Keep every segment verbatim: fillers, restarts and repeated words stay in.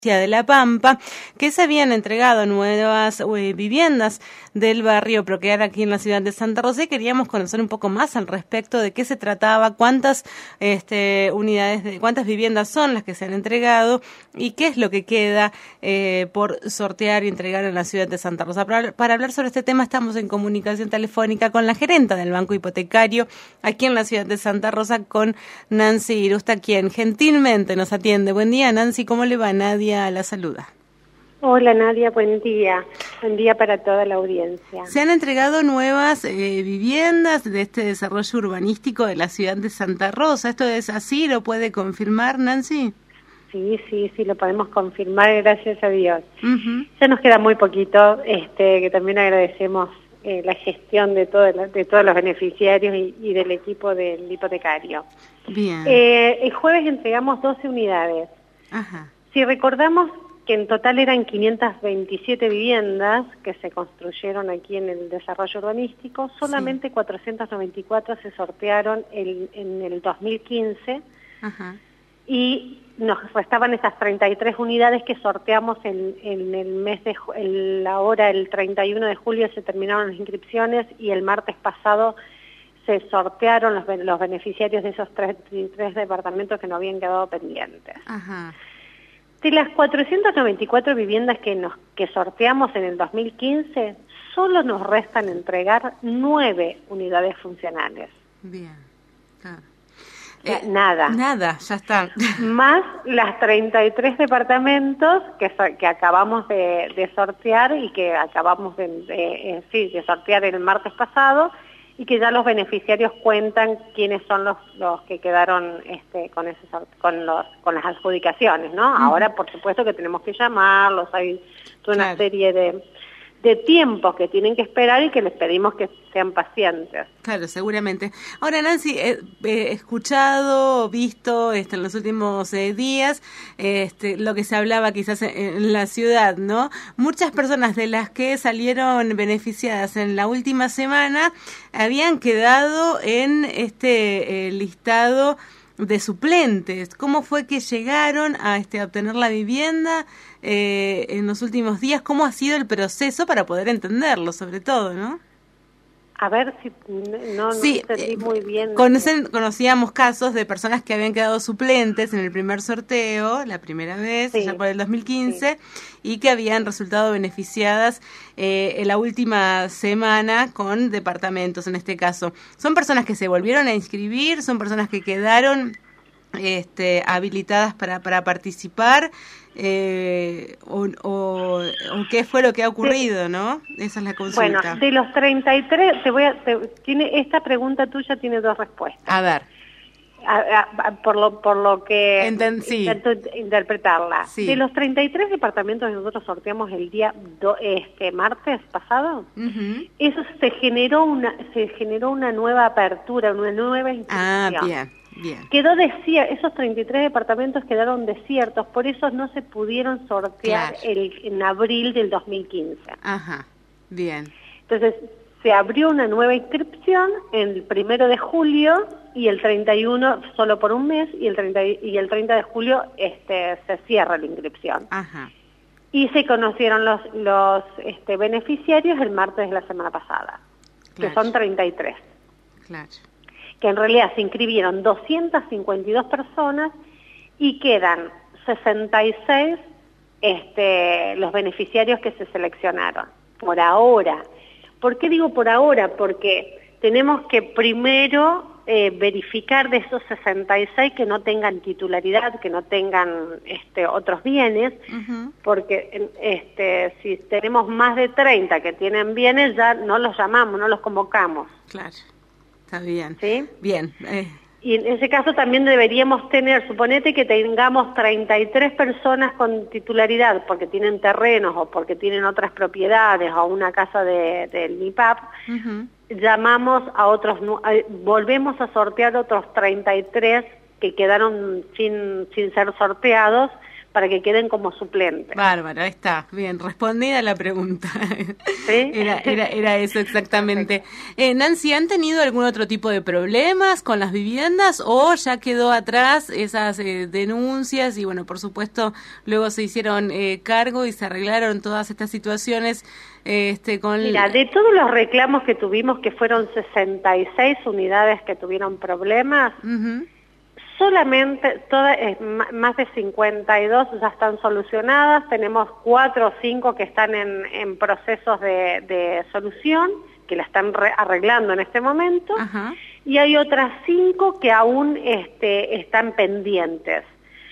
de La Pampa, que se habían entregado nuevas eh, viviendas del barrio Procrear aquí en la ciudad de Santa Rosa, y queríamos conocer un poco más al respecto de qué se trataba, cuántas este, unidades, de, cuántas viviendas son las que se han entregado y qué es lo que queda eh, por sortear y entregar en la ciudad de Santa Rosa. Para, para hablar sobre este tema estamos en comunicación telefónica con la gerenta del Banco Hipotecario aquí en la ciudad de Santa Rosa, con Nancy Irusta, quien gentilmente nos atiende. Buen día, Nancy, ¿cómo le va? Nadia la saluda. Hola Nadia, buen día. Buen día para toda la audiencia. Se han entregado nuevas eh, viviendas de este desarrollo urbanístico de la ciudad de Santa Rosa. ¿Esto es así? ¿Lo puede confirmar, Nancy? Sí, sí, sí, lo podemos confirmar, gracias a Dios. Uh-huh. Ya nos queda muy poquito, este, que también agradecemos eh, la gestión de, todo, de todos los beneficiarios y, y del equipo del hipotecario. Bien. Eh, el jueves entregamos doce unidades. Ajá. Si recordamos que en total eran quinientas veintisiete viviendas que se construyeron aquí en el desarrollo urbanístico, solamente sí. cuatrocientas noventa y cuatro se sortearon el, en el dos mil quince. Ajá. Y nos restaban esas treinta y tres unidades que sorteamos en, en el mes de el, ahora el treinta y uno de julio se terminaron las inscripciones y el martes pasado se sortearon los, los beneficiarios de esos treinta y tres departamentos que no habían quedado pendientes. Ajá. De las cuatrocientas noventa y cuatro viviendas que nos que sorteamos en el dos mil quince, solo nos restan entregar nueve unidades funcionales. Bien, claro. O sea, eh, nada. Nada, ya está. Más las treinta y tres departamentos que, que acabamos de, de sortear y que acabamos de, de, de, sí, de sortear el martes pasado, y que ya los beneficiarios cuentan quiénes son los, los que quedaron este, con, ese, con, los, con las adjudicaciones, ¿no? Uh-huh. Ahora, por supuesto que tenemos que llamarlos, hay toda una claro. serie de, de tiempos que tienen que esperar y que les pedimos que sean pacientes. Claro, seguramente. Ahora, Nancy, he, he escuchado, visto este, en los últimos eh, días este, lo que se hablaba quizás en, en la ciudad, ¿no? Muchas personas de las que salieron beneficiadas en la última semana habían quedado en este eh, listado de suplentes. ¿Cómo fue que llegaron a este a obtener la vivienda eh, en los últimos días? ¿Cómo ha sido el proceso para poder entenderlo, sobre todo, no? A ver si no, no sí, entendí muy bien. Conocen, conocíamos casos de personas que habían quedado suplentes en el primer sorteo, la primera vez, sí, ya por el dos mil quince, sí. y que habían resultado beneficiadas eh, en la última semana con departamentos, en este caso. ¿Son personas que se volvieron a inscribir? ¿Son personas que quedaron este, habilitadas para, para participar? Eh, o, o, o qué fue lo que ha ocurrido, ¿no? Esa es la consulta. Bueno, de los treinta y tres, te voy a, te, tiene, esta pregunta tuya tiene dos respuestas. A ver. A, a, por lo por lo que Enten, sí. intento interpretarla. Sí. De los treinta y tres departamentos que nosotros sorteamos el día do, este martes pasado, uh-huh. eso se generó una se generó una nueva apertura, una nueva inscripción. Ah, bien. Bien. Quedó desierto, esos treinta y tres departamentos quedaron desiertos, por eso no se pudieron sortear claro. el, en abril del dos mil quince. Ajá, bien. Entonces, se abrió una nueva inscripción el primero de julio y el treinta y uno solo por un mes, y el treinta, y el treinta de julio este, se cierra la inscripción. Ajá. Y se conocieron los, los este, beneficiarios el martes de la semana pasada, claro. que son treinta y tres. Claro. Que en realidad se inscribieron doscientas cincuenta y dos personas y quedan sesenta y seis este, los beneficiarios que se seleccionaron, por ahora. ¿Por qué digo por ahora? Porque tenemos que primero eh, verificar de esos sesenta y seis que no tengan titularidad, que no tengan este, otros bienes, uh-huh. porque este, si tenemos más de treinta que tienen bienes, ya no los llamamos, no los convocamos. Claro. Está bien. ¿Sí? Bien. Eh. Y en ese caso también deberíamos tener, suponete que tengamos treinta y tres personas con titularidad porque tienen terrenos o porque tienen otras propiedades o una casa de, del M I P A P, uh-huh. llamamos a otros, volvemos a sortear otros treinta y tres que quedaron sin, sin ser sorteados para que queden como suplentes. Bárbaro, ahí está, bien, respondida la pregunta. ¿Sí? Era, era, era eso exactamente. Eh, Nancy, ¿han tenido algún otro tipo de problemas con las viviendas o ya quedó atrás esas eh, denuncias y bueno, por supuesto, luego se hicieron eh, cargo y se arreglaron todas estas situaciones? Este, con... Mira, de todos los reclamos que tuvimos, que fueron sesenta y seis unidades que tuvieron problemas, uh-huh. solamente toda, eh, más de cincuenta y dos ya están solucionadas, tenemos cuatro o cinco que están en, en procesos de, de solución, que la están re arreglando en este momento, uh-huh. y hay otras cinco que aún este, están pendientes,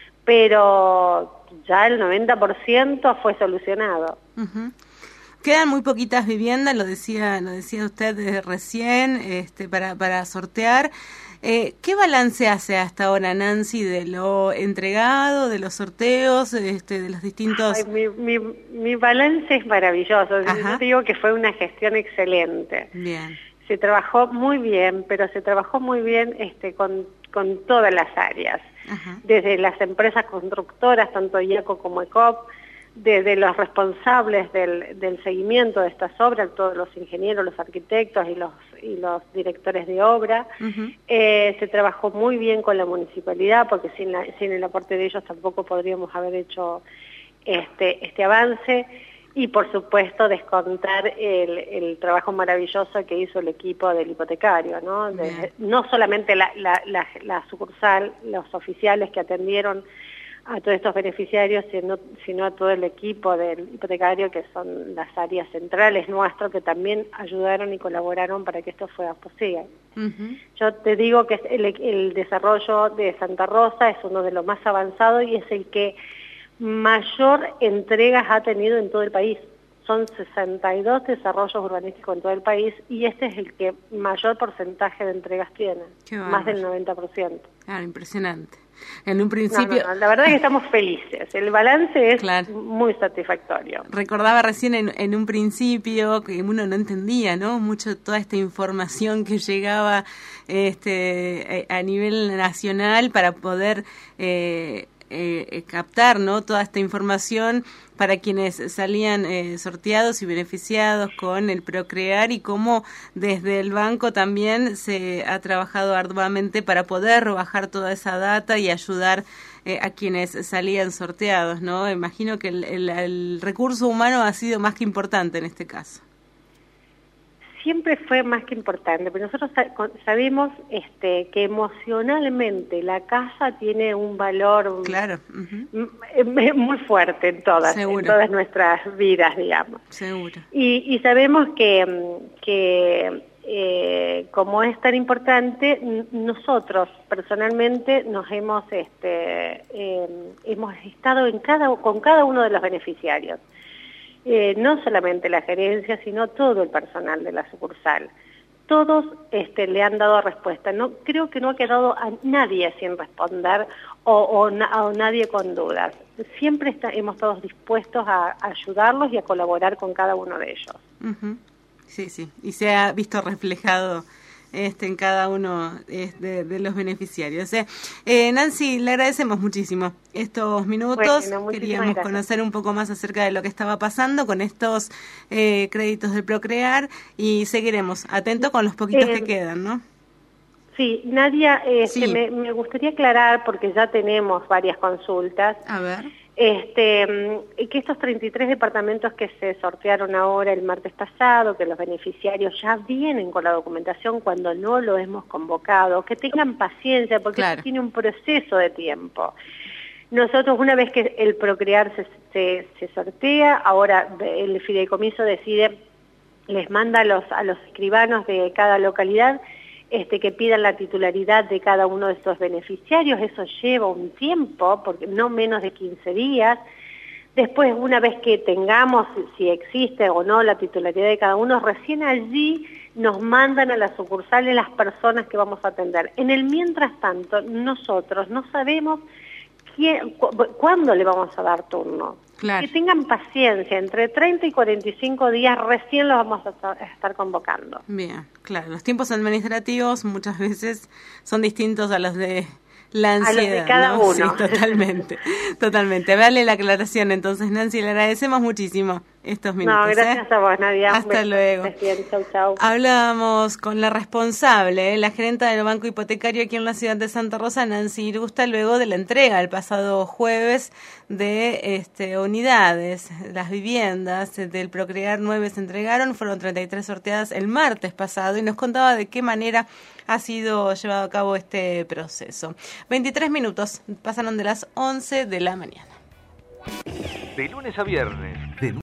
pero ya el noventa por ciento fue solucionado. Uh-huh. Quedan muy poquitas viviendas, lo decía, lo decía usted recién, este, para, para sortear. Eh, ¿Qué balance hace hasta ahora, Nancy, de lo entregado, de los sorteos, este, de los distintos...? Ay, mi, mi, mi balance es maravilloso. Yo digo que fue una gestión excelente. Bien. Se trabajó muy bien, pero se trabajó muy bien este, con, con todas las áreas. Ajá. Desde las empresas constructoras, tanto IACO como ECOP, desde los responsables del, del seguimiento de estas obras, todos los ingenieros, los arquitectos y los, y los directores de obra. Uh-huh. eh, se trabajó muy bien con la municipalidad, porque sin, la, sin el aporte de ellos tampoco podríamos haber hecho este, este avance. Y por supuesto descontar el, el trabajo maravilloso que hizo el equipo del hipotecario, ¿no? De, no solamente la, la, la, la sucursal, los oficiales que atendieron a todos estos beneficiarios, sino, sino a todo el equipo del hipotecario, que son las áreas centrales nuestras, que también ayudaron y colaboraron para que esto fuera posible. Uh-huh. Yo te digo que el, el desarrollo de Santa Rosa es uno de los más avanzados y es el que mayor entregas ha tenido en todo el país. Son sesenta y dos desarrollos urbanísticos en todo el país y este es el que mayor porcentaje de entregas tiene, más del noventa por ciento. Claro, impresionante. En un principio... No, no, no, la verdad es que estamos felices, el balance es claro. muy satisfactorio. Recordaba recién en, en un principio que uno no entendía, ¿no? Mucho toda esta información que llegaba este, a nivel nacional para poder... Eh, Eh, captar, ¿no? Toda esta información para quienes salían eh, sorteados y beneficiados con el Procrear y cómo desde el banco también se ha trabajado arduamente para poder bajar toda esa data y ayudar eh, a quienes salían sorteados, ¿no? Imagino que el, el, el recurso humano ha sido más que importante en este caso. Siempre fue más que importante, pero nosotros sabemos este, que emocionalmente la casa tiene un valor claro. uh-huh. muy fuerte en todas, en todas nuestras vidas, digamos. Seguro. Y, y sabemos que, que eh, como es tan importante, nosotros personalmente nos hemos, este, eh, hemos estado en cada, con cada uno de los beneficiarios. Eh, no solamente la gerencia, sino todo el personal de la sucursal. Todos este, le han dado respuesta. No, creo que no ha quedado a nadie sin responder o, o, na, o nadie con dudas. Siempre está, hemos todos dispuestos a, a ayudarlos y a colaborar con cada uno de ellos. Uh-huh. Sí, sí. Y se ha visto reflejado este en cada uno de, de los beneficiarios. Eh, eh, Nancy, le agradecemos muchísimo estos minutos. Bueno, queríamos gracias. conocer un poco más acerca de lo que estaba pasando con estos eh, créditos del Procrear y seguiremos atentos con los poquitos eh, que quedan, ¿no? Sí, Nadia, este, sí. Me, me gustaría aclarar, porque ya tenemos varias consultas. A ver. Este, que estos treinta y tres departamentos que se sortearon ahora el martes pasado, que los beneficiarios ya vienen con la documentación cuando no lo hemos convocado, que tengan paciencia porque claro. tiene un proceso de tiempo. Nosotros, una vez que el Procrear se, se, se sortea, ahora el fideicomiso decide, les manda a los, a los escribanos de cada localidad Este, que pidan la titularidad de cada uno de estos beneficiarios. Eso lleva un tiempo, porque no menos de quince días. Después, una vez que tengamos, si existe o no la titularidad de cada uno, recién allí nos mandan a las sucursales las personas que vamos a atender. En el mientras tanto, nosotros no sabemos quién, cu cuándo le vamos a dar turno. Claro. Que tengan paciencia, entre treinta y cuarenta y cinco días recién los vamos a estar convocando. Bien, claro, los tiempos administrativos muchas veces son distintos a los de La ansiedad, a los de cada ¿no? uno. Sí, totalmente, totalmente. Vale la aclaración entonces, Nancy, le agradecemos muchísimo estos minutos. No, gracias ¿eh? a vos, Nadia. Hasta luego. Bien, chau, chau. Hablábamos con la responsable, ¿eh? la gerenta del Banco Hipotecario aquí en la ciudad de Santa Rosa, Nancy Irusta, luego de la entrega el pasado jueves de este, unidades, las viviendas del Procrear nueve se entregaron, fueron treinta y tres sorteadas el martes pasado y nos contaba de qué manera ha sido llevado a cabo este proceso. veintitrés minutos, pasaron de las once de la mañana. De lunes a viernes,